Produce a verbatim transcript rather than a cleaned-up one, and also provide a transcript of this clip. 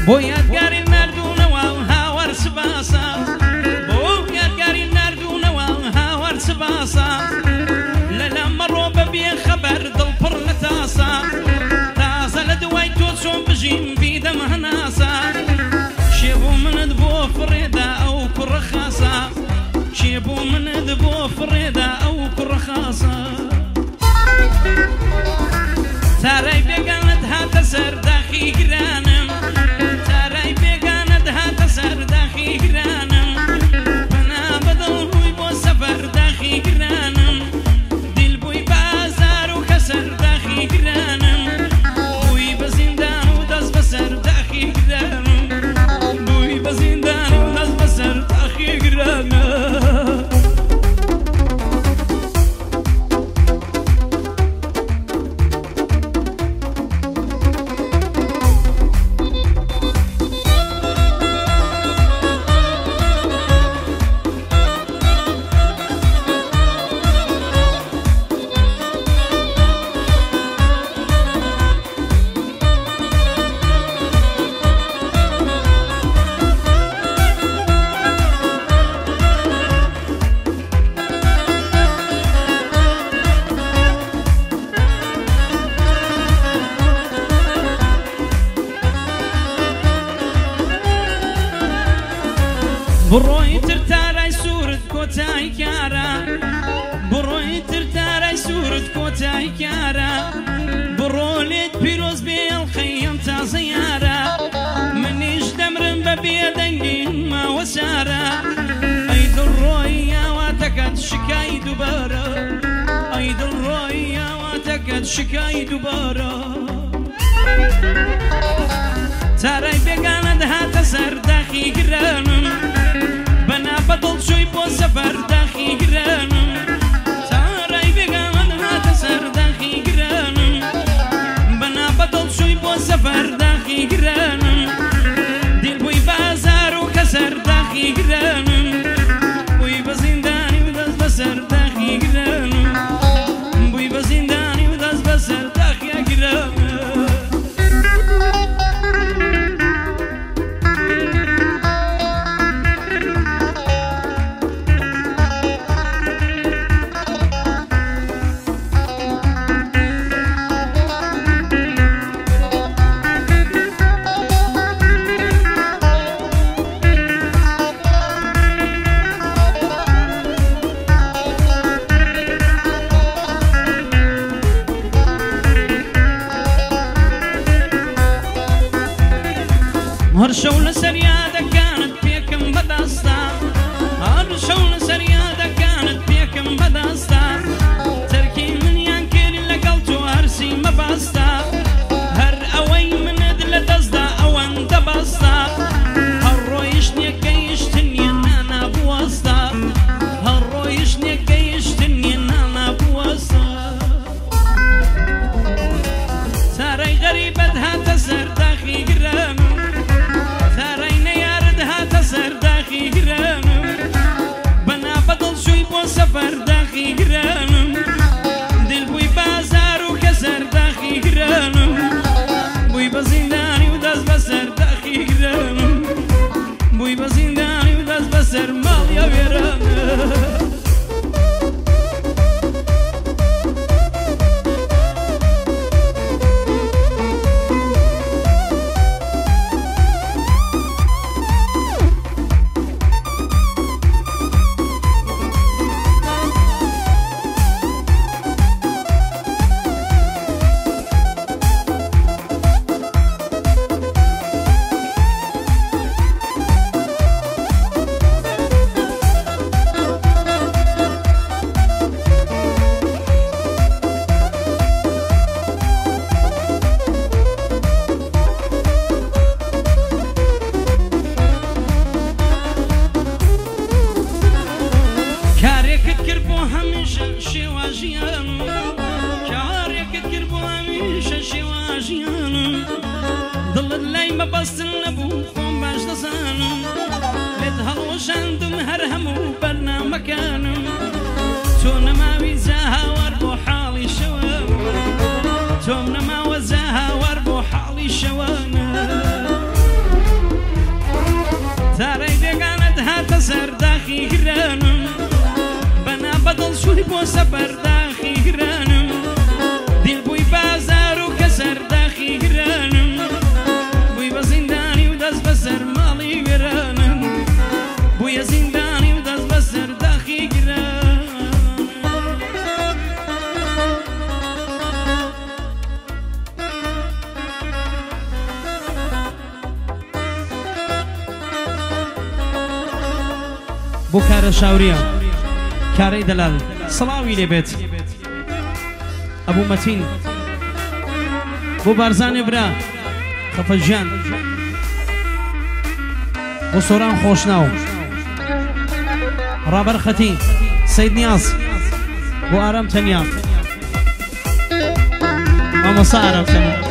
بۆ یادگاری نردوونەوە هاوار سباسە بۆ یادگاری نردوونەوە هاوار سباسە لەلا مەڕۆ بەبێ خەبەر دڵ پڕ لە تاسە تازە لە دوای تۆ چۆن بژیم بیدەم هەناسە شێ بۆ منت بۆ فڕێدا ئەو کوڕە خاسە شێ بۆ منت بۆ فڕێدا ئەو کوڕە خاسە تارای بێگانت هاتە سەر داخی گرانم تارای بێگانت هاتە سەر داخی گرانم بەنا بەدڵ ڕووی بۆ سەفەر داخی گرانم دیل بووی بازار و کەسەر داخی گرانم بووی بە زیندان و دەست بەسەر داخی گرانم بووی بە زیندان و دەست بەسەر داخی گرانم بڕۆی تر تارای سوورت کۆتای کارە بڕۆی تر تارای سوورت کۆتای کارە بڕۆ لێت پیرۆز بێ ئەڵقەیەم تازە یارە منیش دەمرم بە بێدەنگی ماوە سارە ئەی دڵڕۆی یاواتەکەت شکای دووبارە ئەی دڵڕۆی یاواتەکەت شکای دووبارە تارای بێگانت هاتە سەر داخی گرانم بەنا بەدڵ چۆی بۆ سەفەر داخی گرانم تارای بێگانت هاتە سەر داخی گرانم بەنا بەدڵ چۆی بۆ سەفەر داخی گرانم دیل بووی بازار و کەسەر داخی گرانم بووی بە زیندانی و دەست بەسەر داخی گرانم بووی بە زیندانی و دەست بەسەر داخی گرانم هەر شەو لەسەر یادەکانت پێکەم بەدەستە هەر شەو لەسەر یادەکانت پێکەم بەدەستە تەرکی منیان کردی لەگەڵ تۆ هەرسی مەبەستە هەر ئەوەی منت لە دەستدا ئەوەندە بەستە هەر ڕۆیشتنیەکەیشتن نیە نانابوەستە هەر ڕۆیشتنیەکەیشتن نیە نانابوەستە تارای غەریبەت هاتە سەر داخی گرانم تارای نەیارت هاتە سەر داخی گرانم بەنا بەدڵ چۆی بۆ سەفەر داخی گرانم دل بووی بازار و کەسەر داخی گرانم بووی بە زیندانی و دەست بەسەر داخی گرانم بووی بە زیندانی و دەست بەسەر ماڵیا وێرانم کارێکت کرد بۆ هەمیشە شێوا ژیانم کارێکت کرد بۆ هەمیشە شێوا ژیانم دڵت لای مەبەستن نەبوو خۆم باش دەزانم لێت هەڵوەشاندم هەر هەموو بەرنامەکانم تۆ نەماوی جا هاوار بۆ حاڵی شەوە تۆم نەماوە جا هاوار بۆ حاڵی شەوانە زندانی بۆ سەفەرداخی گرانم دیل بووی بازار و کە سەرداخی گرانم بووی بە زیندانی و دەست بەسەر ماڵی گرانم بوویە زیندانی و دەست بەسەر داخی گرانم بۆ کارە شاوریە کارەی دەلال سڵاوی لێبێت ئەبوو مەتین بۆ بارزانێ برا خەفەتژیان بۆ سۆران خۆشناو ڕابەر خەتی سەید نیاز بۆ ئارام تەنیا مامۆستا ئارام تەنیا